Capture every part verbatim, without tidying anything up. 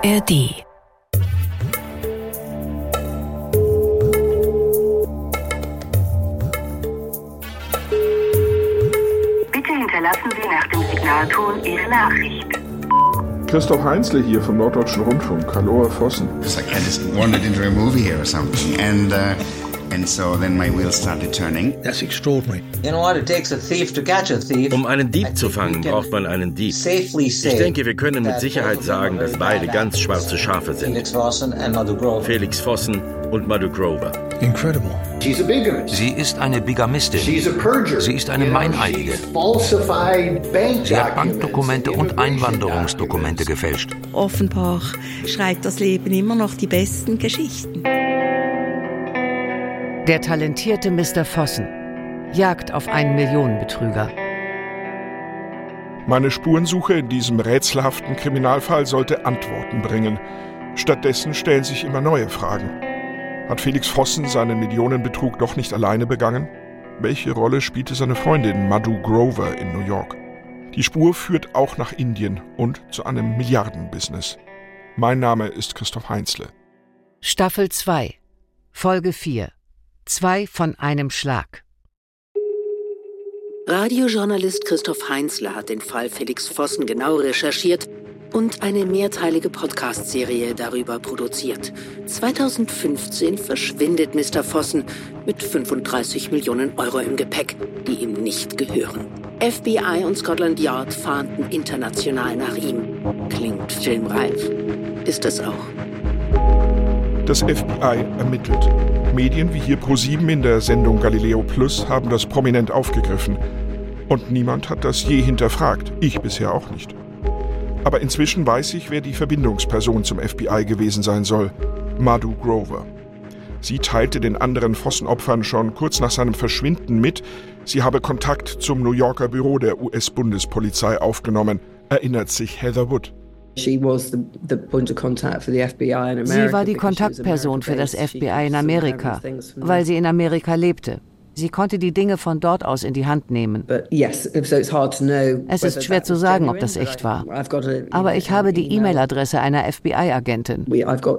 R D. Bitte hinterlassen Sie nach dem Signalton Ihre Nachricht. Christoph Heinzle hier vom Norddeutschen Rundfunk. Hallo, Herr Vossen. It's like I just wandered into a movie here or something, and uh, and so then my wheels started turning. That's extraordinary. You know what? It takes a thief to catch a thief. Um einen Dieb zu fangen, braucht man einen Dieb. Ich denke, wir können mit Sicherheit sagen, dass beide ganz schwarze Schafe sind. Felix Fossen and Madhu Grover. Felix Fossen und Madhu Grover. Incredible. She's a bigamist. Sie ist eine Bigamistin. She's a perjurer. Sie ist eine Meineidige. Sie hat Bankdokumente und Einwanderungsdokumente gefälscht. Offenbar schreibt das Leben immer noch die besten Geschichten. Der talentierte Mister Fossen. Jagd auf einen Millionenbetrüger. Meine Spurensuche in diesem rätselhaften Kriminalfall sollte Antworten bringen. Stattdessen stellen sich immer neue Fragen. Hat Felix Fossen seinen Millionenbetrug doch nicht alleine begangen? Welche Rolle spielte seine Freundin Madhu Grover in New York? Die Spur führt auch nach Indien und zu einem Milliardenbusiness. Mein Name ist Christoph Heinzle. Staffel zwei, Folge vier. Zwei von einem Schlag. Radiojournalist Christoph Heinzle hat den Fall Felix Fossen genau recherchiert und eine mehrteilige Podcast-Serie darüber produziert. zweitausendfünfzehn verschwindet Mister Fossen mit fünfunddreißig Millionen Euro im Gepäck, die ihm nicht gehören. F B I und Scotland Yard fahnden international nach ihm. Klingt filmreif. Ist es auch. Das F B I ermittelt. Medien wie hier ProSieben in der Sendung Galileo Plus haben das prominent aufgegriffen. Und niemand hat das je hinterfragt. Ich bisher auch nicht. Aber inzwischen weiß ich, wer die Verbindungsperson zum F B I gewesen sein soll. Madhu Grover. Sie teilte den anderen Fossen-Opfern schon kurz nach seinem Verschwinden mit, sie habe Kontakt zum New Yorker Büro der U S-Bundespolizei aufgenommen, erinnert sich Heather Wood. Sie war die Kontaktperson für das F B I in Amerika, weil sie in Amerika lebte. Sie konnte die Dinge von dort aus in die Hand nehmen. Es ist schwer zu sagen, ob das echt war. Aber ich habe die E-Mail-Adresse einer F B I-Agentin. Und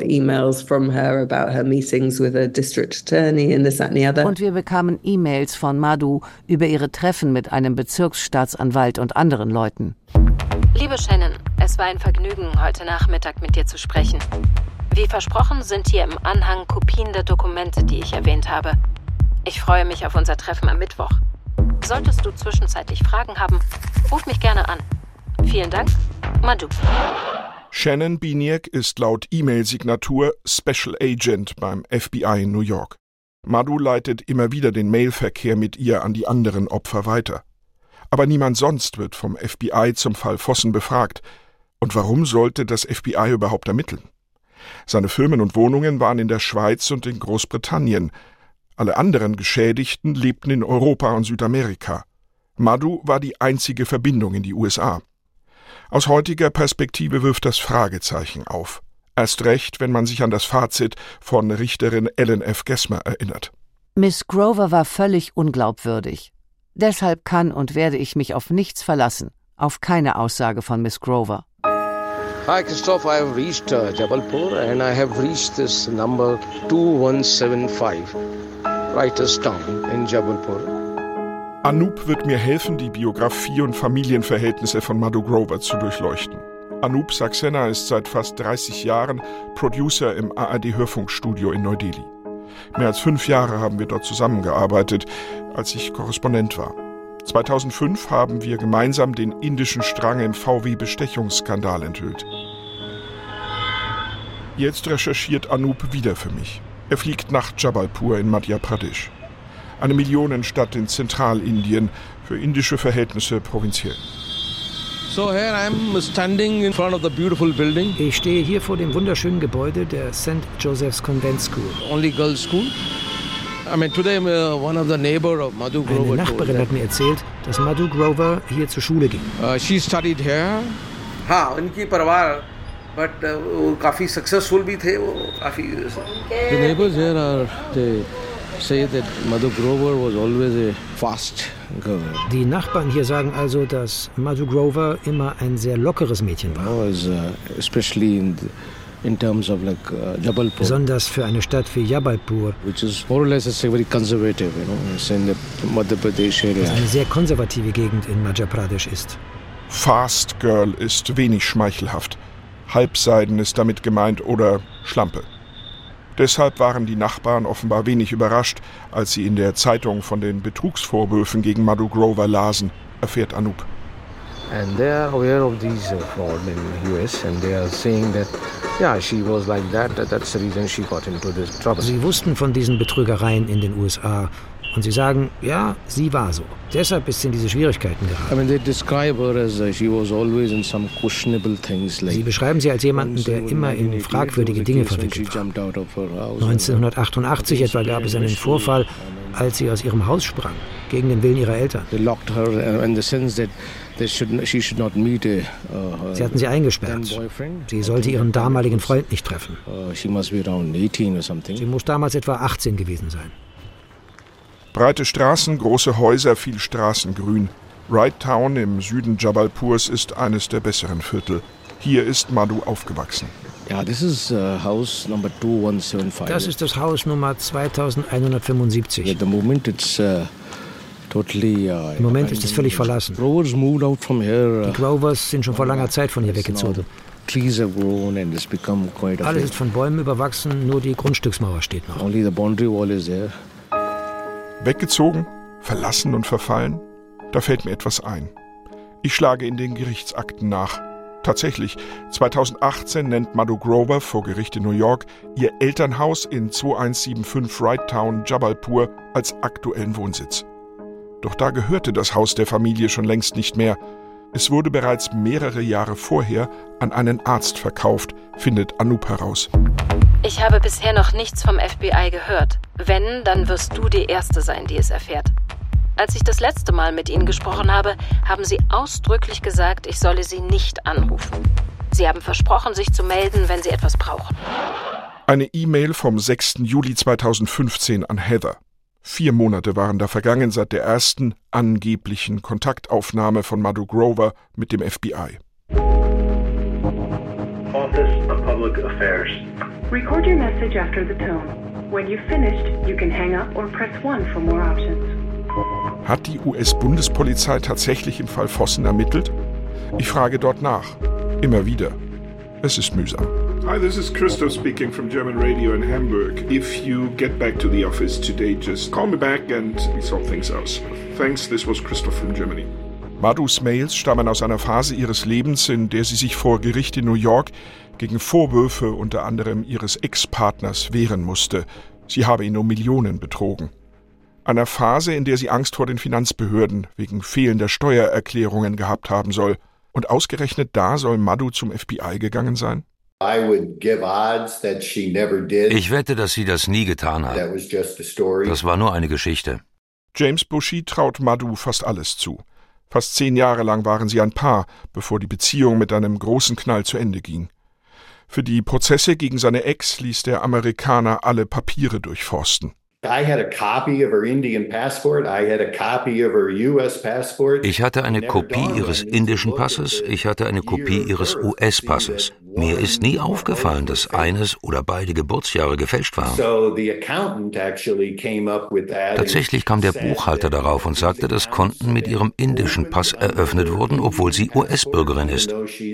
wir bekamen E-Mails von Madhu über ihre Treffen mit einem Bezirksstaatsanwalt und anderen Leuten. Liebe Shannon, es war ein Vergnügen, heute Nachmittag mit dir zu sprechen. Wie versprochen sind hier im Anhang Kopien der Dokumente, die ich erwähnt habe. Ich freue mich auf unser Treffen am Mittwoch. Solltest du zwischenzeitlich Fragen haben, ruf mich gerne an. Vielen Dank, Madhu. Shannon Biniak ist laut E-Mail-Signatur Special Agent beim F B I in New York. Madhu leitet immer wieder den Mailverkehr mit ihr an die anderen Opfer weiter. Aber niemand sonst wird vom F B I zum Fall Fossen befragt. Und warum sollte das F B I überhaupt ermitteln? Seine Firmen und Wohnungen waren in der Schweiz und in Großbritannien. Alle anderen Geschädigten lebten in Europa und Südamerika. Madhu war die einzige Verbindung in die U S A. Aus heutiger Perspektive wirft das Fragezeichen auf. Erst recht, wenn man sich an das Fazit von Richterin Ellen F. Gessmer erinnert. Miss Grover war völlig unglaubwürdig. Deshalb kann und werde ich mich auf nichts verlassen, auf keine Aussage von Miss Grover. Hi Christoph, I have reached uh, Jabalpur and I have reached this number two one seven five, Writers Town in Jabalpur. Anup wird mir helfen, die Biografie und Familienverhältnisse von Madhu Grover zu durchleuchten. Anup Saxena ist seit fast dreißig Jahren Producer im A R D-Hörfunkstudio in Neu-Delhi. Mehr als fünf Jahre haben wir dort zusammengearbeitet, als ich Korrespondent war. zweitausendfünf haben wir gemeinsam den indischen Strang im V W-Bestechungsskandal enthüllt. Jetzt recherchiert Anup wieder für mich. Er fliegt nach Jabalpur in Madhya Pradesh. Eine Millionenstadt in Zentralindien, für indische Verhältnisse provinziell. So here I am standing in front of the beautiful building. Ich stehe hier vor dem wunderschönen Gebäude der Saint Joseph's Convent School. Only girls school. I mean, today uh, one of the neighbor of Madhu Grover. Eine Nachbarin hat mir erzählt, dass Madhu Grover hier zur Schule ging. Uh, she studied here. हाँ, उनकी परिवार, but वो काफी successful भी थे, वो काफी. The neighbors here are they say that Madhu Grover was always a fast girl. Die Nachbarn hier sagen also, dass Madhu Grover immer ein sehr lockeres Mädchen war. No, as, uh, especially in the, in terms of like uh, Jabalpur. Besonders für eine Stadt wie Jabalpur. Which is more or less very conservative, you know, it's in the Madhya Pradesh area. Das eine sehr konservative Gegend in Madhya Pradesh ist. Fast Girl ist wenig schmeichelhaft. Halbseiden ist damit gemeint oder Schlampe. Deshalb waren die Nachbarn offenbar wenig überrascht, als sie in der Zeitung von den Betrugsvorwürfen gegen Madhu Grover lasen, erfährt Anup. And they are aware of these uh, fraud in the U S and they are saying that, yeah, she was like that, that's the reason she got into this trouble. Sie wussten von diesen Betrügereien in den U S A und sie sagen, ja, sie war so. Deshalb ist sie in diese Schwierigkeiten geraten. I mean, they describe her as uh, she was always in some questionable things. Like sie beschreiben sie als jemanden, der immer in fragwürdige Dinge verwickelt war. neunzehnhundertachtundachtzig etwa gab es einen Vorfall, als sie aus ihrem Haus sprang, gegen den Willen ihrer Eltern. They locked her in the sense that they should, she should not meet a, uh, sie hatten sie eingesperrt. Sie sollte ihren damaligen Freund nicht treffen. Uh, she must be around eighteen or something. Sie muss damals etwa achtzehn gewesen sein. Breite Straßen, große Häuser, viel Straßengrün. Wright Town im Süden Jabalpurs ist eines der besseren Viertel. Hier ist Madhu aufgewachsen. Ja, das ist uh, Haus Nummer zweitausendeinhundertfünfundfünfzig. Das ist das Haus Nummer zweitausendeinhundertfünfundsiebzig. At the moment it's uh, totally, uh, Im Moment ist es völlig verlassen. Grovers moved out from here. Uh, Die Grovers sind schon vor langer Zeit von hier weggezogen. Trees have grown and it's become quite a Alles ist von Bäumen überwachsen, nur die Grundstücksmauer steht noch. Only the boundary wall is there. Weggezogen, verlassen und verfallen? Da fällt mir etwas ein. Ich schlage in den Gerichtsakten nach. Tatsächlich, zweitausendachtzehn nennt Madhu Grover vor Gericht in New York ihr Elternhaus in zweitausendeinhundertfünfundsiebzig Wright Town, Jabalpur, als aktuellen Wohnsitz. Doch da gehörte das Haus der Familie schon längst nicht mehr. Es wurde bereits mehrere Jahre vorher an einen Arzt verkauft, findet Anup heraus. Ich habe bisher noch nichts vom F B I gehört. Wenn, dann wirst du die Erste sein, die es erfährt. Als ich das letzte Mal mit Ihnen gesprochen habe, haben Sie ausdrücklich gesagt, ich solle Sie nicht anrufen. Sie haben versprochen, sich zu melden, wenn Sie etwas brauchen. Eine E-Mail vom sechsten Juli zweitausendfünfzehn an Heather. Vier Monate waren da vergangen seit der ersten angeblichen Kontaktaufnahme von Madhu Grover mit dem F B I. Office of Public Affairs. Record your message after the tone. When you've finished, you can hang up or press one for more options. Hat die U S-Bundespolizei tatsächlich im Fall Fossen ermittelt? Ich frage dort nach. Immer wieder. Es ist mühsam. Hi, this is Christoph speaking from German Radio in Hamburg. If you get back to the office today, just call me back and we sort things out. Thanks, this was Christoph from Germany. Madhus Mails stammen aus einer Phase ihres Lebens, in der sie sich vor Gericht in New York gegen Vorwürfe unter anderem ihres Ex-Partners wehren musste. Sie habe ihn um Millionen betrogen. Einer Phase, in der sie Angst vor den Finanzbehörden wegen fehlender Steuererklärungen gehabt haben soll. Und ausgerechnet da soll Madhu zum F B I gegangen sein? Ich wette, dass sie das nie getan hat. Das war nur eine Geschichte. James Bushy traut Madhu fast alles zu. Fast zehn Jahre lang waren sie ein Paar, bevor die Beziehung mit einem großen Knall zu Ende ging. Für die Prozesse gegen seine Ex ließ der Amerikaner alle Papiere durchforsten. Ich hatte eine Kopie ihres indischen Passes, ich hatte eine Kopie ihres U S-Passes. Mir ist nie aufgefallen, dass eines oder beide Geburtsjahre gefälscht waren. Tatsächlich kam der Buchhalter darauf und sagte, dass Konten mit ihrem indischen Pass eröffnet wurden, obwohl sie U S-Bürgerin ist.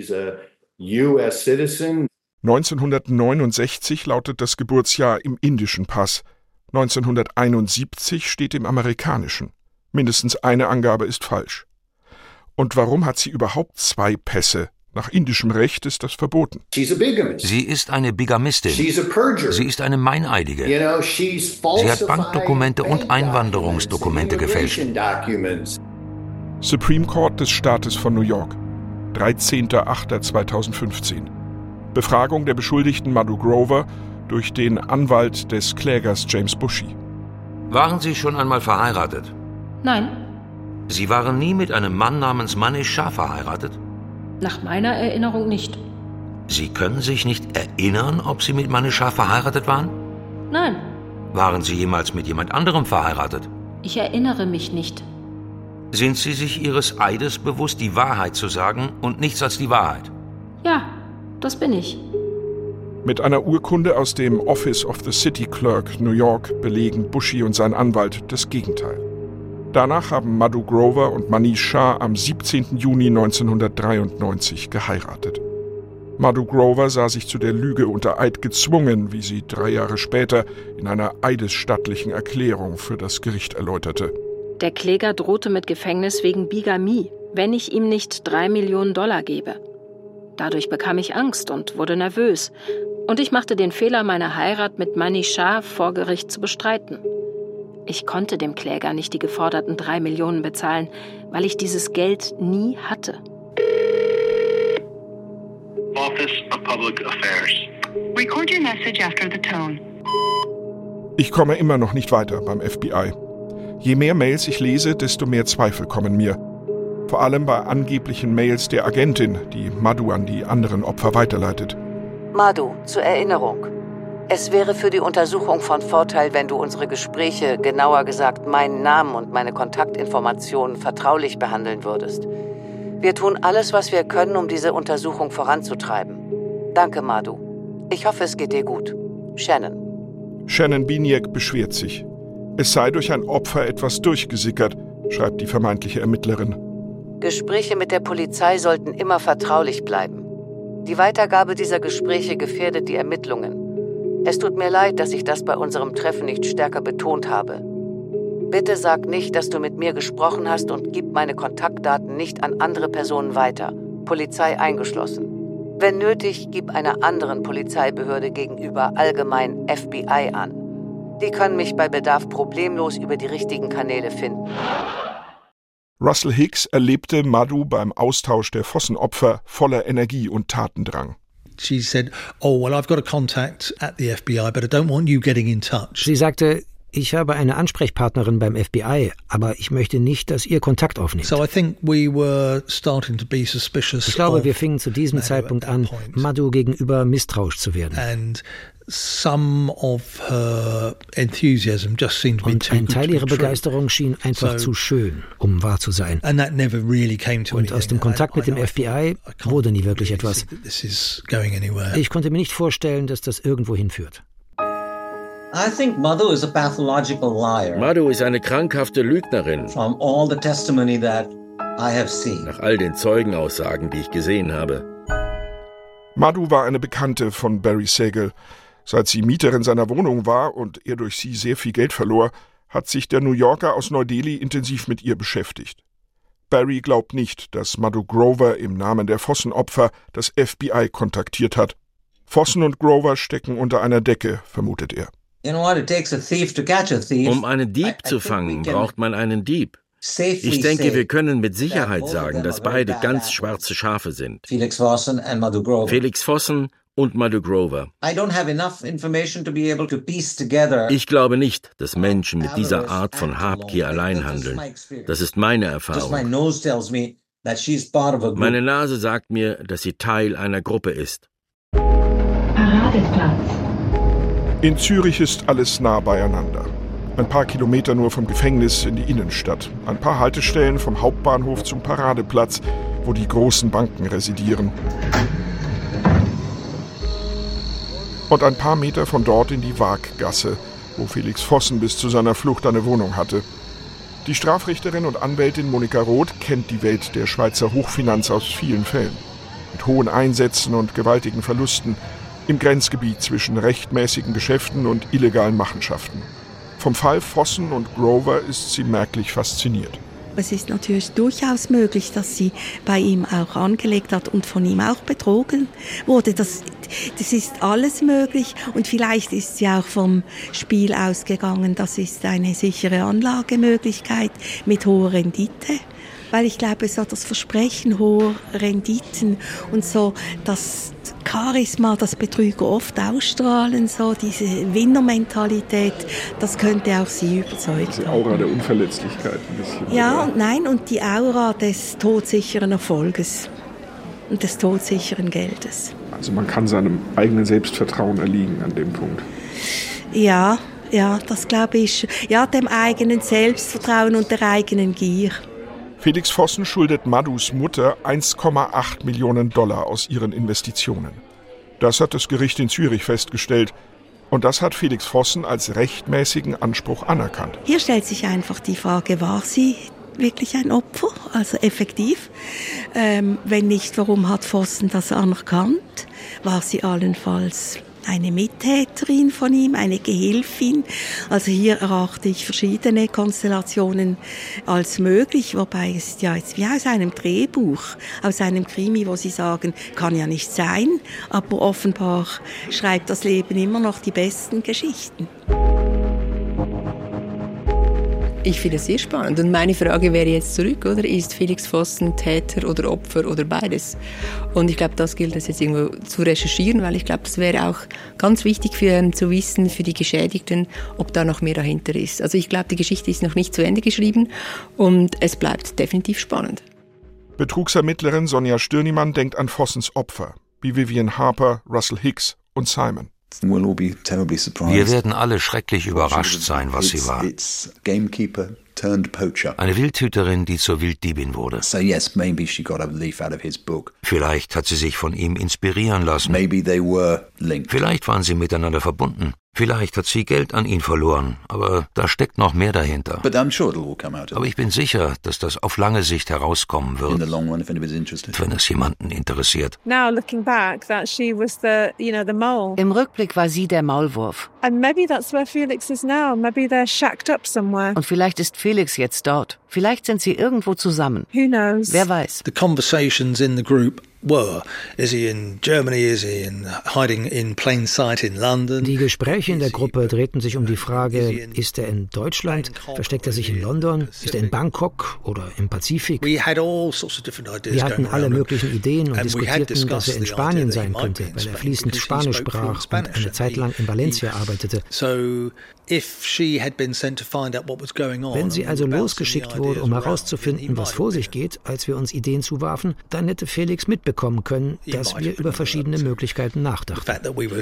neunzehnhundertneunundsechzig lautet das Geburtsjahr im indischen Pass. neunzehnhunderteinundsiebzig steht im amerikanischen. Mindestens eine Angabe ist falsch. Und warum hat sie überhaupt zwei Pässe? Nach indischem Recht ist das verboten. Sie ist eine Bigamistin. Sie ist eine Meineidige. Sie hat Bankdokumente und Einwanderungsdokumente gefälscht. Supreme Court des Staates von New York, dreizehnter achter zweitausendfünfzehn. Befragung der Beschuldigten Madhu Grover durch den Anwalt des Klägers James Bushy. Waren Sie schon einmal verheiratet? Nein. Sie waren nie mit einem Mann namens Manish Shah verheiratet? Nach meiner Erinnerung nicht. Sie können sich nicht erinnern, ob Sie mit Manish Shah verheiratet waren? Nein. Waren Sie jemals mit jemand anderem verheiratet? Ich erinnere mich nicht. Sind Sie sich Ihres Eides bewusst, die Wahrheit zu sagen und nichts als die Wahrheit? Ja, das bin ich. Mit einer Urkunde aus dem Office of the City Clerk, New York, belegen Bushi und sein Anwalt das Gegenteil. Danach haben Madhu Grover und Manish Shah am siebzehnten Juni neunzehnhundertdreiundneunzig geheiratet. Madhu Grover sah sich zu der Lüge unter Eid gezwungen, wie sie drei Jahre später in einer eidesstattlichen Erklärung für das Gericht erläuterte. Der Kläger drohte mit Gefängnis wegen Bigamie, wenn ich ihm nicht drei Millionen Dollar gebe. Dadurch bekam ich Angst und wurde nervös. Und ich machte den Fehler, meine Heirat mit Manish Shah vor Gericht zu bestreiten. Ich konnte dem Kläger nicht die geforderten drei Millionen bezahlen, weil ich dieses Geld nie hatte. Office of Public Affairs. Record your message after the tone. Ich komme immer noch nicht weiter beim F B I. Je mehr Mails ich lese, desto mehr Zweifel kommen mir. Vor allem bei angeblichen Mails der Agentin, die Madhu an die anderen Opfer weiterleitet. Madhu, zur Erinnerung. Es wäre für die Untersuchung von Vorteil, wenn du unsere Gespräche, genauer gesagt meinen Namen und meine Kontaktinformationen vertraulich behandeln würdest. Wir tun alles, was wir können, um diese Untersuchung voranzutreiben. Danke, Madhu. Ich hoffe, es geht dir gut. Shannon. Shannon Biniak beschwert sich. Es sei durch ein Opfer etwas durchgesickert, schreibt die vermeintliche Ermittlerin. Gespräche mit der Polizei sollten immer vertraulich bleiben. Die Weitergabe dieser Gespräche gefährdet die Ermittlungen. Es tut mir leid, dass ich das bei unserem Treffen nicht stärker betont habe. Bitte sag nicht, dass du mit mir gesprochen hast und gib meine Kontaktdaten nicht an andere Personen weiter, Polizei eingeschlossen. Wenn nötig, gib einer anderen Polizeibehörde gegenüber allgemein F B I an. Die können mich bei Bedarf problemlos über die richtigen Kanäle finden. Russell Hicks erlebte Madhu beim Austausch der Vossen-Opfer voller Energie und Tatendrang. She said, "Oh, well, I've got a contact at the F B I, but I don't want you getting in touch." Sie sagte, ich habe eine Ansprechpartnerin beim F B I, aber ich möchte nicht, dass ihr Kontakt aufnimmt. So I think we were starting to be suspicious. Ich glaube, wir fingen zu diesem Zeitpunkt an, Madhu gegenüber misstrauisch zu werden. And some of her enthusiasm just seemed to be Und ein Teil ihrer Begeisterung schien einfach zu schön, um wahr zu sein. And that never really came to Und aus dem Kontakt mit dem F B I wurde nie wirklich etwas. Ich konnte mir nicht vorstellen, dass das irgendwo hinführt. I think Madhu is a pathological liar. Madhu ist eine krankhafte Lügnerin. From all the testimony that I have seen. Nach all den Zeugenaussagen, die ich gesehen habe. Madhu war eine Bekannte von Barry Sagal. Seit sie Mieterin seiner Wohnung war und er durch sie sehr viel Geld verlor, hat sich der New Yorker aus Neu-Delhi intensiv mit ihr beschäftigt. Barry glaubt nicht, dass Madhu Grover im Namen der Vossen-Opfer das F B I kontaktiert hat. Vossen und Grover stecken unter einer Decke, vermutet er. Um einen Dieb zu fangen, braucht man einen Dieb. Ich denke, wir können mit Sicherheit sagen, dass beide ganz schwarze Schafe sind. Felix Vossen and Madhu Grover. Felix Vossen und Madhu Grover. Ich glaube nicht, dass Menschen mit dieser Art von Habgier allein handeln. Das ist meine Erfahrung. Meine Nase sagt mir, dass sie Teil einer Gruppe ist. Paradeplatz. In Zürich ist alles nah beieinander. Ein paar Kilometer nur vom Gefängnis in die Innenstadt. Ein paar Haltestellen vom Hauptbahnhof zum Paradeplatz, wo die großen Banken residieren. Und ein paar Meter von dort in die Waaggasse, wo Felix Vossen bis zu seiner Flucht eine Wohnung hatte. Die Strafrichterin und Anwältin Monika Roth kennt die Welt der Schweizer Hochfinanz aus vielen Fällen. Mit hohen Einsätzen und gewaltigen Verlusten im Grenzgebiet zwischen rechtmäßigen Geschäften und illegalen Machenschaften. Vom Fall Vossen und Grover ist sie merklich fasziniert. Es ist natürlich durchaus möglich, dass sie bei ihm auch angelegt hat und von ihm auch betrogen wurde. Das, das ist alles möglich und vielleicht ist sie auch vom Spiel ausgegangen. Das ist eine sichere Anlagemöglichkeit mit hoher Rendite. Weil ich glaube, es hat das Versprechen hoher Renditen und so das Charisma, das Betrüger oft ausstrahlen, so diese Winnermentalität, das könnte auch sie überzeugen. Die Aura der Unverletzlichkeit ein bisschen. Ja und nein, und die Aura des todsicheren Erfolges und des todsicheren Geldes. Also man kann seinem eigenen Selbstvertrauen erliegen an dem Punkt. Ja, Ja, das glaube ich. Ja, dem eigenen Selbstvertrauen und der eigenen Gier. Felix Vossen schuldet Madhus Mutter eins Komma acht Millionen Dollar aus ihren Investitionen. Das hat das Gericht in Zürich festgestellt. Und das hat Felix Vossen als rechtmäßigen Anspruch anerkannt. Hier stellt sich einfach die Frage, war sie wirklich ein Opfer, also effektiv? Ähm, wenn nicht, warum hat Vossen das anerkannt? War sie allenfalls eine Mittäterin von ihm, eine Gehilfin? Also hier erachte ich verschiedene Konstellationen als möglich, wobei es ja jetzt wie aus einem Drehbuch, aus einem Krimi, wo Sie sagen, kann ja nicht sein, aber offenbar schreibt das Leben immer noch die besten Geschichten. Ich finde es sehr spannend. Und meine Frage wäre jetzt zurück, oder? Ist Felix Vossen Täter oder Opfer oder beides? Und ich glaube, das gilt es jetzt irgendwo zu recherchieren, weil ich glaube, das wäre auch ganz wichtig für, um, zu wissen für die Geschädigten, ob da noch mehr dahinter ist. Also ich glaube, die Geschichte ist noch nicht zu Ende geschrieben und es bleibt definitiv spannend. Betrugsermittlerin Sonja Stirnimann denkt an Vossens Opfer, wie Vivian Harper, Russell Hicks und Simon. Wir werden alle schrecklich überrascht sein, was sie war. Eine Wildhüterin, die zur Wilddiebin wurde. Vielleicht hat sie sich von ihm inspirieren lassen. Vielleicht waren sie miteinander verbunden. Vielleicht hat sie Geld an ihn verloren, aber da steckt noch mehr dahinter. Aber ich bin sicher, dass das auf lange Sicht herauskommen wird, wenn es jemanden interessiert. Im Rückblick war sie der Maulwurf. Und vielleicht ist Felix jetzt dort. Vielleicht sind sie irgendwo zusammen. Wer weiß. The conversations in the group were, is he in Germany, is he in hiding in plain sight in London? Die Gespräche in der Gruppe drehten sich um die Frage, ist er in Deutschland, versteckt er sich in London, ist er in Bangkok oder im Pazifik? Wir hatten alle möglichen Ideen und diskutierten, dass er in Spanien sein könnte, weil er fließend Spanisch sprach und eine Zeit lang in Valencia arbeitete. Wenn sie also losgeschickt wurde, um herauszufinden, was vor sich geht, als wir uns Ideen zuwarfen, dann hätte Felix mitbekommen können, dass wir über verschiedene Möglichkeiten nachdachten.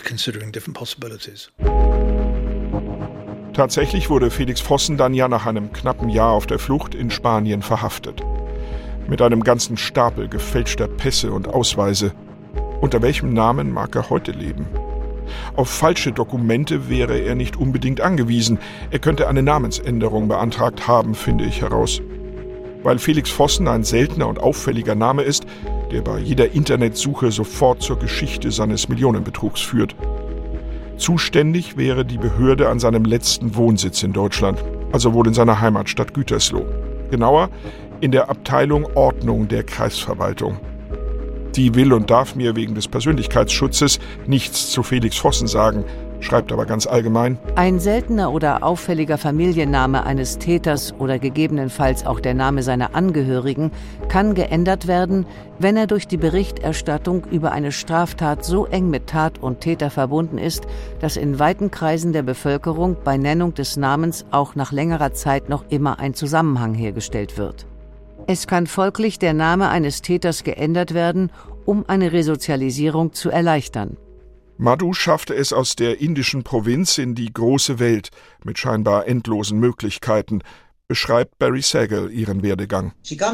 Tatsächlich wurde Felix Vossen dann ja nach einem knappen Jahr auf der Flucht in Spanien verhaftet. Mit einem ganzen Stapel gefälschter Pässe und Ausweise. Unter welchem Namen mag er heute leben? Auf falsche Dokumente wäre er nicht unbedingt angewiesen. Er könnte eine Namensänderung beantragt haben, finde ich heraus. Weil Felix Vossen ein seltener und auffälliger Name ist, der bei jeder Internetsuche sofort zur Geschichte seines Millionenbetrugs führt. Zuständig wäre die Behörde an seinem letzten Wohnsitz in Deutschland, also wohl in seiner Heimatstadt Gütersloh. Genauer in der Abteilung Ordnung der Kreisverwaltung. Die will und darf mir wegen des Persönlichkeitsschutzes nichts zu Felix Vossen sagen, schreibt aber ganz allgemein: Ein seltener oder auffälliger Familienname eines Täters oder gegebenenfalls auch der Name seiner Angehörigen kann geändert werden, wenn er durch die Berichterstattung über eine Straftat so eng mit Tat und Täter verbunden ist, dass in weiten Kreisen der Bevölkerung bei Nennung des Namens auch nach längerer Zeit noch immer ein Zusammenhang hergestellt wird. Es kann folglich der Name eines Täters geändert werden, um eine Resozialisierung zu erleichtern. Madhu schaffte es aus der indischen Provinz in die große Welt mit scheinbar endlosen Möglichkeiten, beschreibt Barry Sagal ihren Werdegang. Sie kam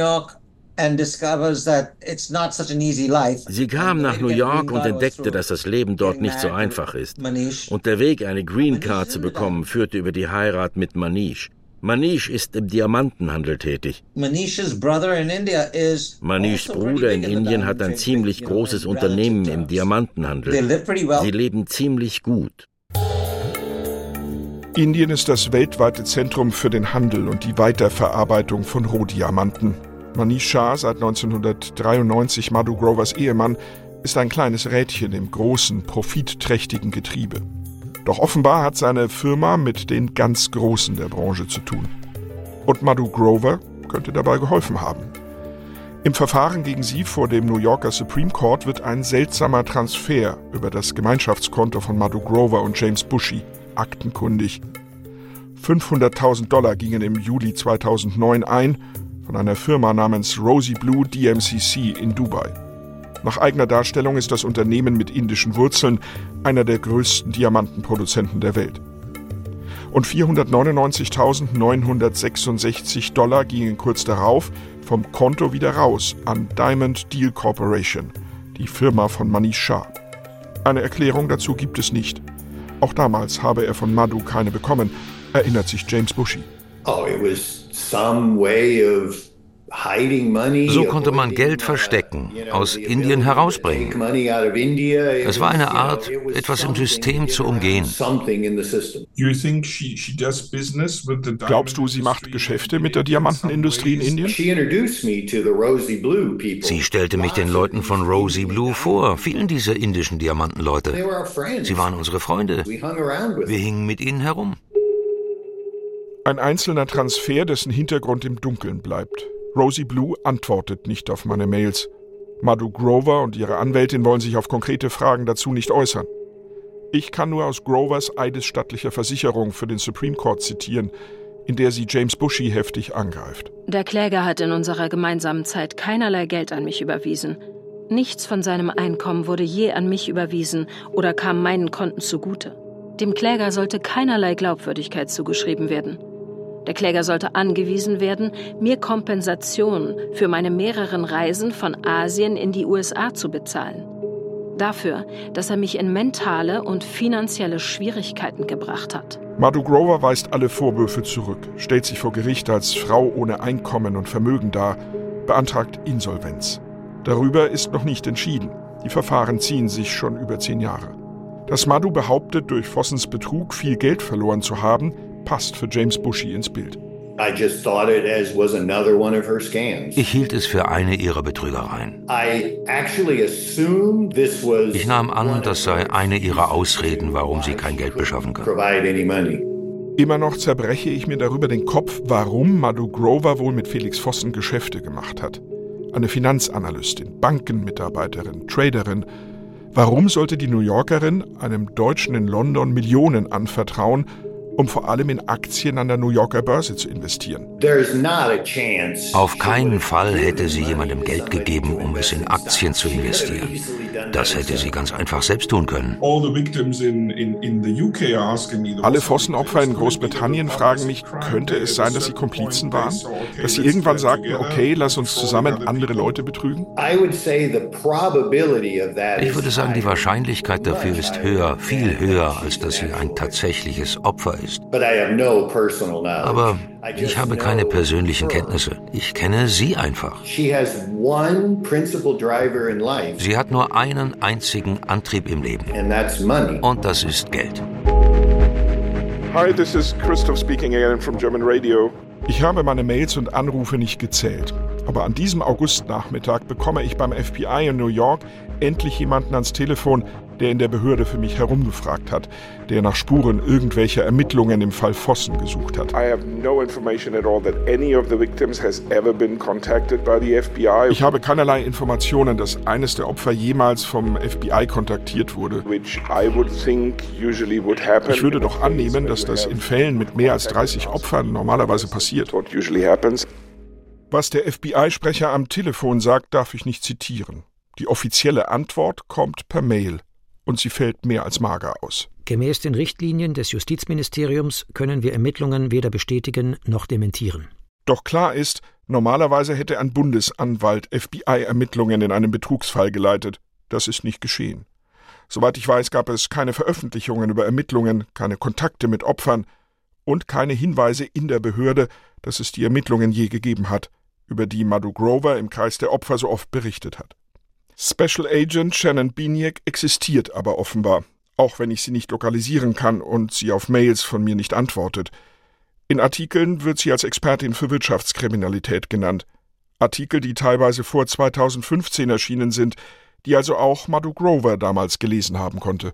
nach New York und entdeckte, dass das Leben dort nicht so einfach ist. Und der Weg, eine Green Card zu bekommen, führte über die Heirat mit Manish. Manish ist im Diamantenhandel tätig. Manishs Bruder in Indien hat ein ziemlich großes Unternehmen im Diamantenhandel. Sie leben ziemlich gut. Indien ist das weltweite Zentrum für den Handel und die Weiterverarbeitung von Rohdiamanten. Manish Shah, seit neunzehnhundertdreiundneunzig Madhu Grovers Ehemann, ist ein kleines Rädchen im großen, profitträchtigen Getriebe. Doch offenbar hat seine Firma mit den ganz Großen der Branche zu tun. Und Madhu Grover könnte dabei geholfen haben. Im Verfahren gegen sie vor dem New Yorker Supreme Court wird ein seltsamer Transfer über das Gemeinschaftskonto von Madhu Grover und James Bushy aktenkundig. fünfhunderttausend Dollar gingen im Juli zweitausendneun ein von einer Firma namens Rosy Blue D M C C in Dubai. Nach eigener Darstellung ist das Unternehmen mit indischen Wurzeln einer der größten Diamantenproduzenten der Welt. Und vierhundertneunundneunzigtausendneunhundertsechsundsechzig Dollar gingen kurz darauf vom Konto wieder raus an Diamond Deal Corporation, die Firma von Manish Shah. Eine Erklärung dazu gibt es nicht. Auch damals habe er von Madhu keine bekommen, erinnert sich James Bushy. Oh, it was some way of So konnte man Geld verstecken, aus Indien herausbringen. Es war eine Art, etwas im System zu umgehen. Glaubst du, sie macht Geschäfte mit der Diamantenindustrie in Indien? Sie stellte mich den Leuten von Rosie Blue vor, vielen dieser indischen Diamantenleute. Sie waren unsere Freunde. Wir hingen mit ihnen herum. Ein einzelner Transfer, dessen Hintergrund im Dunkeln bleibt. Rosie Blue antwortet nicht auf meine Mails. Madhu Grover und ihre Anwältin wollen sich auf konkrete Fragen dazu nicht äußern. Ich kann nur aus Grovers eidesstattlicher Versicherung für den Supreme Court zitieren, in der sie James Bushy heftig angreift. Der Kläger hat in unserer gemeinsamen Zeit keinerlei Geld an mich überwiesen. Nichts von seinem Einkommen wurde je an mich überwiesen oder kam meinen Konten zugute. Dem Kläger sollte keinerlei Glaubwürdigkeit zugeschrieben werden. Der Kläger sollte angewiesen werden, mir Kompensation für meine mehreren Reisen von Asien in die U S A zu bezahlen. Dafür, dass er mich in mentale und finanzielle Schwierigkeiten gebracht hat. Madhu Grover weist alle Vorwürfe zurück, stellt sich vor Gericht als Frau ohne Einkommen und Vermögen dar, beantragt Insolvenz. Darüber ist noch nicht entschieden. Die Verfahren ziehen sich schon über zehn Jahre. Dass Madhu behauptet, durch Fossens Betrug viel Geld verloren zu haben, passt für James Bushy ins Bild. Ich hielt es für eine ihrer Betrügereien. Ich nahm an, das sei eine ihrer Ausreden, warum sie kein Geld beschaffen kann. Immer noch zerbreche ich mir darüber den Kopf, warum Madhu Grover wohl mit Felix Fossen Geschäfte gemacht hat. Eine Finanzanalystin, Bankenmitarbeiterin, Traderin. Warum sollte die New Yorkerin einem Deutschen in London Millionen anvertrauen, um vor allem in Aktien an der New Yorker Börse zu investieren? Auf keinen Fall hätte sie jemandem Geld gegeben, um es in Aktien zu investieren. Das hätte sie ganz einfach selbst tun können. Alle Fossen-Opfer in Großbritannien fragen mich, könnte es sein, dass sie Komplizen waren? Dass sie irgendwann sagten, okay, lass uns zusammen andere Leute betrügen? Ich würde sagen, die Wahrscheinlichkeit dafür ist höher, viel höher, als dass sie ein tatsächliches Opfer ist. Aber ich habe keine persönlichen Kenntnisse. Ich kenne sie einfach. Sie hat nur einen einzigen Antrieb im Leben. Und das ist Geld. Hi, this is Christoph speaking again from German Radio. Ich habe meine Mails und Anrufe nicht gezählt. Aber an diesem Augustnachmittag bekomme ich beim F B I in New York endlich jemanden ans Telefon, der in der Behörde für mich herumgefragt hat, der nach Spuren irgendwelcher Ermittlungen im Fall Fossen gesucht hat. I have no information at all that any of the victims has ever been contacted by the F B I. Ich habe keinerlei Informationen, dass eines der Opfer jemals vom F B I kontaktiert wurde. Which I would think usually would happen. Ich würde doch annehmen, dass das in Fällen mit mehr als dreißig Opfern normalerweise passiert. What usually happens. Was der F B I-Sprecher am Telefon sagt, darf ich nicht zitieren. Die offizielle Antwort kommt per Mail. Und sie fällt mehr als mager aus. Gemäß den Richtlinien des Justizministeriums können wir Ermittlungen weder bestätigen noch dementieren. Doch klar ist, normalerweise hätte ein Bundesanwalt F B I-Ermittlungen in einem Betrugsfall geleitet. Das ist nicht geschehen. Soweit ich weiß, gab es keine Veröffentlichungen über Ermittlungen, keine Kontakte mit Opfern und keine Hinweise in der Behörde, dass es die Ermittlungen je gegeben hat, über die Madhu Grover im Kreis der Opfer so oft berichtet hat. Special Agent Shannon Biniak existiert aber offenbar, auch wenn ich sie nicht lokalisieren kann und sie auf Mails von mir nicht antwortet. In Artikeln wird sie als Expertin für Wirtschaftskriminalität genannt. Artikel, die teilweise vor zweitausendfünfzehn erschienen sind, die also auch Madhu Grover damals gelesen haben konnte.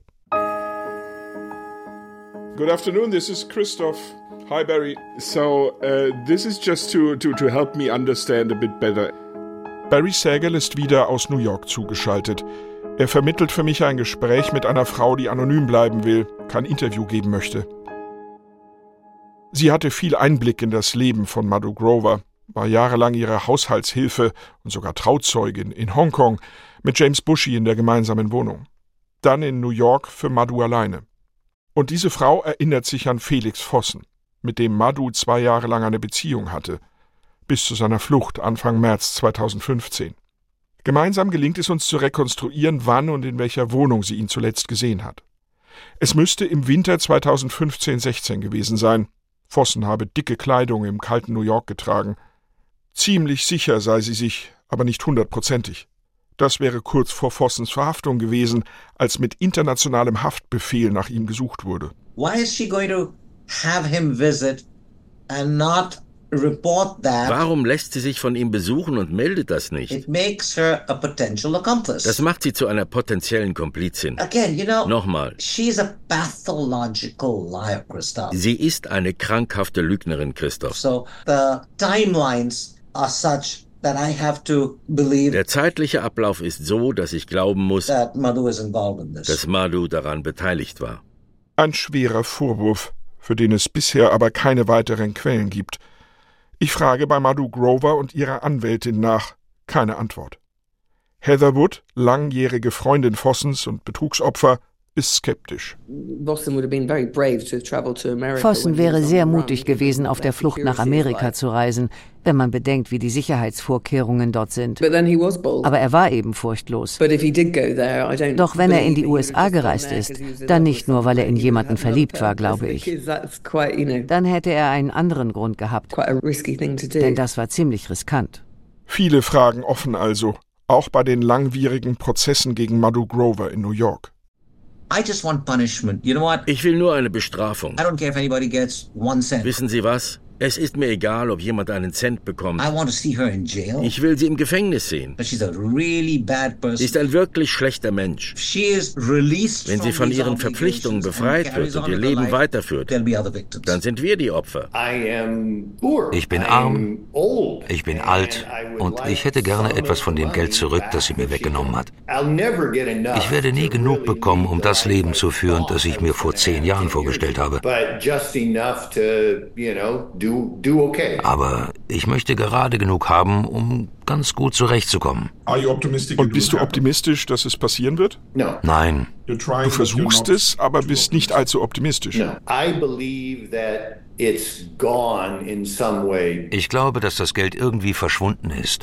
Good afternoon, this is Christoph. Hi Barry. So, uh, this is just to, to, to help me understand a bit better. Barry Sagal ist wieder aus New York zugeschaltet. Er vermittelt für mich ein Gespräch mit einer Frau, die anonym bleiben will, kein Interview geben möchte. Sie hatte viel Einblick in das Leben von Madhu Grover, war jahrelang ihre Haushaltshilfe und sogar Trauzeugin in Hongkong mit James Bushy in der gemeinsamen Wohnung. Dann in New York für Madhu alleine. Und diese Frau erinnert sich an Felix Vossen, mit dem Madhu zwei Jahre lang eine Beziehung hatte, bis zu seiner Flucht Anfang März zweitausendfünfzehn. Gemeinsam gelingt es uns zu rekonstruieren, wann und in welcher Wohnung sie ihn zuletzt gesehen hat. Es müsste im Winter zweitausendfünfzehn sechzehn gewesen sein. Vossen habe dicke Kleidung im kalten New York getragen. Ziemlich sicher sei sie sich, aber nicht hundertprozentig. Das wäre kurz vor Vossens Verhaftung gewesen, als mit internationalem Haftbefehl nach ihm gesucht wurde. Why is she going to have him visit and not report that? Warum lässt sie sich von ihm besuchen und meldet das nicht? It makes her a potential accomplice. Das macht sie zu einer potenziellen Komplizin. Again, you know, Nochmal. She's a pathological liar, Christoph. Sie ist eine krankhafte Lügnerin, Christoph. So the timelines are such that I have to believe. Der zeitliche Ablauf ist so, dass ich glauben muss, that Madhu is involved in this. dass Madhu daran beteiligt war. Ein schwerer Vorwurf, für den es bisher aber keine weiteren Quellen gibt. Ich frage bei Madhu Grover und ihrer Anwältin nach. Keine Antwort. Heather Wood, langjährige Freundin Vossens und Betrugsopfer, ist skeptisch. Vossen wäre sehr mutig gewesen, auf der Flucht nach Amerika zu reisen, wenn man bedenkt, wie die Sicherheitsvorkehrungen dort sind. Aber er war eben furchtlos. Doch wenn er in die U S A gereist ist, dann nicht nur, weil er in jemanden verliebt war, glaube ich. Dann hätte er einen anderen Grund gehabt. Denn das war ziemlich riskant. Viele Fragen offen also, auch bei den langwierigen Prozessen gegen Madhu Grover in New York. I just want punishment. You know what? Ich will nur eine Bestrafung. I don't care if anybody gets one cent. Wissen Sie was? Es ist mir egal, ob jemand einen Cent bekommt. I want to see her in jail. Ich will sie im Gefängnis sehen. But she's a really bad person. Sie ist ein wirklich schlechter Mensch. She is released Wenn sie von ihren Verpflichtungen befreit wird und ihr Leben weiterführt, dann sind wir die Opfer. Ich bin arm, ich bin alt und ich hätte gerne etwas von dem Geld zurück, das sie mir weggenommen hat. Ich werde nie genug bekommen, um das Leben zu führen, das ich mir vor zehn Jahren vorgestellt habe. Aber ich möchte gerade genug haben, um ganz gut zurechtzukommen. Und bist du optimistisch, dass es passieren wird? Nein. Du versuchst es, aber bist nicht allzu optimistisch. Ich glaube, dass das Geld irgendwie verschwunden ist.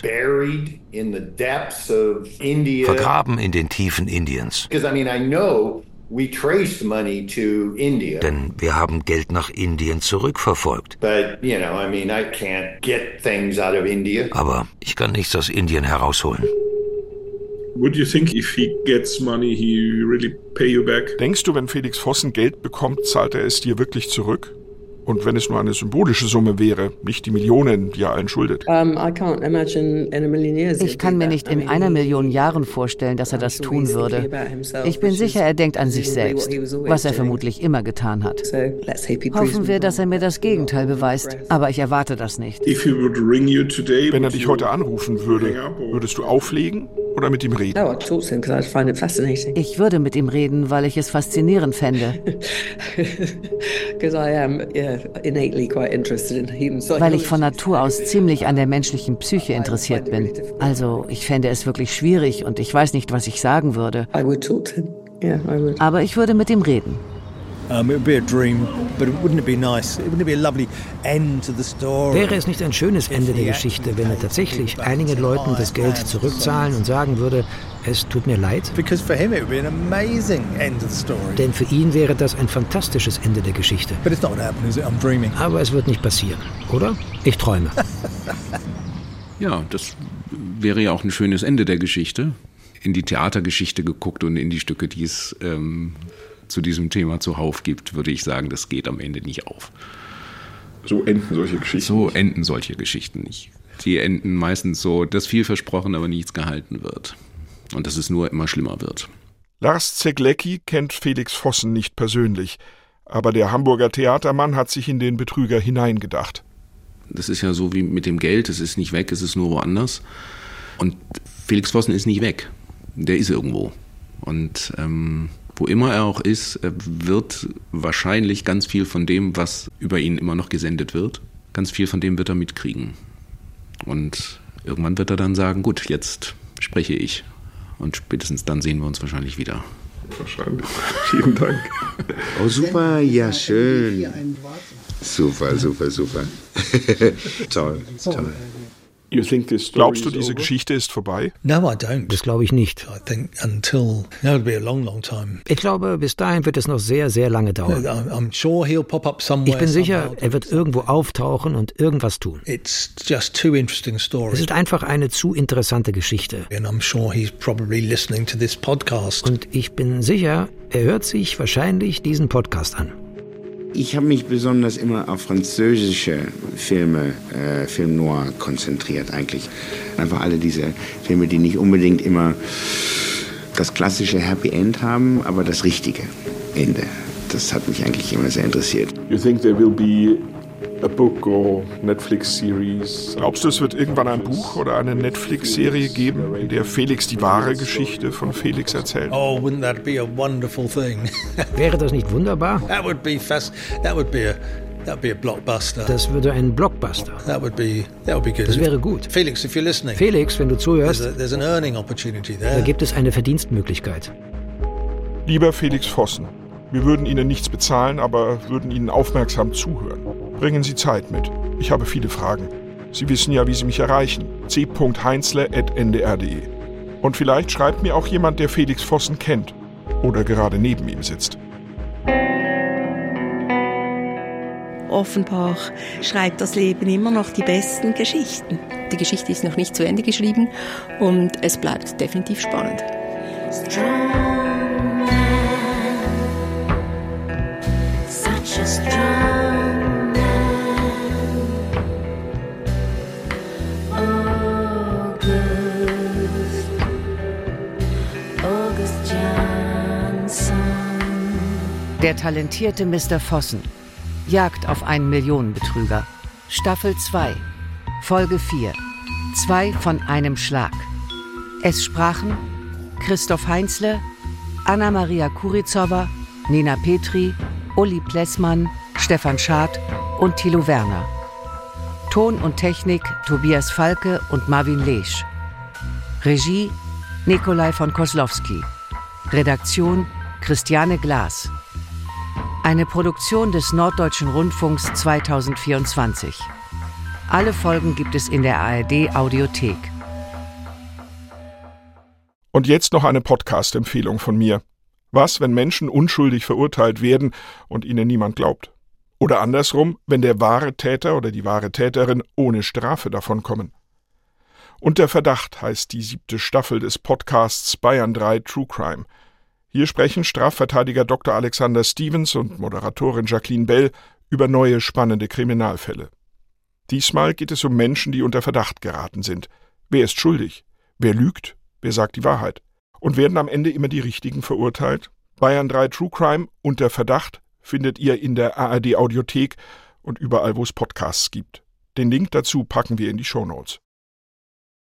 Vergraben in den Tiefen Indiens. We traced money to India. Denn wir haben Geld nach Indien zurückverfolgt. But, you know, I mean, I can't get things out of India. Aber ich kann nichts aus Indien herausholen. Would you think if he gets money, he really pay you back? Denkst du, wenn Felix Vossen Geld bekommt, zahlt er es dir wirklich zurück? Und wenn es nur eine symbolische Summe wäre, nicht die Millionen, die er allen schuldet? Ich kann mir nicht in einer Million Jahren vorstellen, dass er das tun würde. Ich bin sicher, er denkt an sich selbst, was er vermutlich immer getan hat. Hoffen wir, dass er mir das Gegenteil beweist, aber ich erwarte das nicht. Wenn er dich heute anrufen würde, würdest du auflegen oder mit ihm reden? Ich würde mit ihm reden, weil ich es faszinierend fände. Weil ich von Natur aus ziemlich an der menschlichen Psyche interessiert bin. Also, ich fände es wirklich schwierig und ich weiß nicht, was ich sagen würde. Aber ich würde mit ihm reden. Wäre es nicht ein schönes Ende der Geschichte, wenn er tatsächlich einigen Leuten das Geld zurückzahlen und sagen würde, es tut mir leid? Denn für ihn wäre das ein fantastisches Ende der Geschichte. Aber es wird nicht passieren, oder? Ich träume. Ja, das wäre ja auch ein schönes Ende der Geschichte. In die Theatergeschichte geguckt und in die Stücke, die es ähm, zu diesem Thema zuhauf gibt, würde ich sagen, das geht am Ende nicht auf. So enden solche Geschichten So nicht. enden solche Geschichten nicht. Die enden meistens so, dass viel versprochen, aber nichts gehalten wird. Und dass es nur immer schlimmer wird. Lars Zeglecki kennt Felix Vossen nicht persönlich, aber der Hamburger Theatermann hat sich in den Betrüger hineingedacht. Das ist ja so wie mit dem Geld, es ist nicht weg, es ist nur woanders. Und Felix Vossen ist nicht weg, der ist irgendwo. Und ähm, wo immer er auch ist, er wird wahrscheinlich ganz viel von dem, was über ihn immer noch gesendet wird, ganz viel von dem wird er mitkriegen. Und irgendwann wird er dann sagen, gut, jetzt spreche ich. Und spätestens dann sehen wir uns wahrscheinlich wieder. Wahrscheinlich. Vielen Dank. Oh, super, ja, schön. Super, super, super. Toll, toll. Glaubst du, diese Geschichte ist vorbei? No, I don't. Das glaube ich nicht. I think until that would be a long, long time. Ich glaube, bis dahin wird es noch sehr, sehr lange dauern. I'm sure he'll pop up somewhere. Ich bin sicher, er wird irgendwo auftauchen und irgendwas tun. It's just too interesting story. Es ist einfach eine zu interessante Geschichte. And I'm sure he's probably listening to this podcast. Und ich bin sicher, er hört sich wahrscheinlich diesen Podcast an. Ich habe mich besonders immer auf französische Filme, äh, Film Noir konzentriert eigentlich. Einfach alle diese Filme, die nicht unbedingt immer das klassische Happy End haben, aber das richtige Ende. Das hat mich eigentlich immer sehr interessiert. You think there will be a book or Netflix series? Glaubst du, es wird irgendwann ein Buch oder eine Netflix-Serie geben, in der Felix die wahre Geschichte von Felix erzählt? Oh, wouldn't that be a wonderful thing? Wäre das nicht wunderbar? That would be fast. That would be a that would be a blockbuster. Das würde ein Blockbuster. That would be that would be good. Das wäre gut. Felix, if you're listening. Felix, wenn du zuhörst. There's, a, there's an earning opportunity there. Da gibt es eine Verdienstmöglichkeit. Lieber Felix Vossen, wir würden Ihnen nichts bezahlen, aber würden Ihnen aufmerksam zuhören. Bringen Sie Zeit mit. Ich habe viele Fragen. Sie wissen ja, wie Sie mich erreichen. c punkt heinzle at n d r punkt d e. Und vielleicht schreibt mir auch jemand, der Felix Vossen kennt oder gerade neben ihm sitzt. Offenbar schreibt das Leben immer noch die besten Geschichten. Die Geschichte ist noch nicht zu Ende geschrieben und es bleibt definitiv spannend. Der talentierte Mister Vossen. Jagd auf einen Millionenbetrüger. Staffel zwei. Folge vier. Zwei von einem Schlag. Es sprachen Christoph Heinzle, Anna-Maria Kurizowa, Nina Petri, Uli Plessmann, Stefan Schad und Thilo Werner. Ton und Technik Tobias Falke und Marvin Lesch. Regie Nikolai von Koslowski. Redaktion Christiane Glas. Eine Produktion des Norddeutschen Rundfunks zweitausendvierundzwanzig. Alle Folgen gibt es in der A R D-Audiothek. Und jetzt noch eine Podcast-Empfehlung von mir. Was, wenn Menschen unschuldig verurteilt werden und ihnen niemand glaubt? Oder andersrum, wenn der wahre Täter oder die wahre Täterin ohne Strafe davonkommen? Unter Verdacht heißt die siebte Staffel des Podcasts Bayern drei True Crime. Hier sprechen Strafverteidiger Doktor Alexander Stevens und Moderatorin Jacqueline Bell über neue spannende Kriminalfälle. Diesmal geht es um Menschen, die unter Verdacht geraten sind. Wer ist schuldig? Wer lügt? Wer sagt die Wahrheit? Und werden am Ende immer die Richtigen verurteilt? Bayern drei True Crime unter Verdacht findet ihr in der A R D-Audiothek und überall, wo es Podcasts gibt. Den Link dazu packen wir in die Shownotes.